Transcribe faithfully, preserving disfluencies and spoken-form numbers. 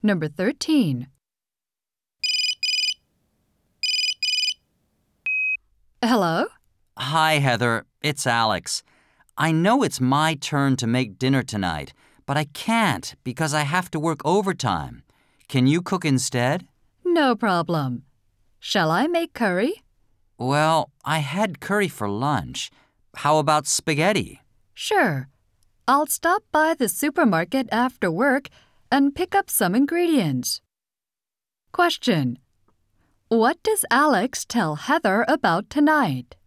Number thirteen. Hello? Hi, Heather. It's Alex. I know it's my turn to make dinner tonight, but I can't because I have to work overtime. Can you cook instead? No problem. Shall I make curry? Well, I had curry for lunch. How about spaghetti? Sure. I'll stop by the supermarket after work and pick up some ingredients. Question. What does Alex tell Heather about tonight?